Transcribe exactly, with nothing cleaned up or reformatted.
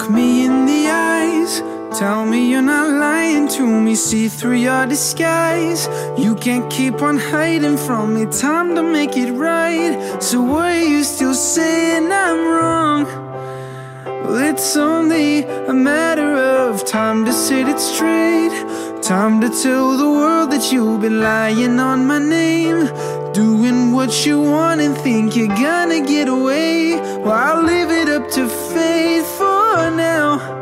me in the eyes, tell me you're not lying to me, see through your disguise. You can't keep on hiding from me, time to make it right. So why are you still saying I'm wrong? Well, it's only a matter of time to set it straight. Time to tell the world that you've been lying on my name, doing what you want and think you're gonna get away. Well, I'll leave it up to fate for now.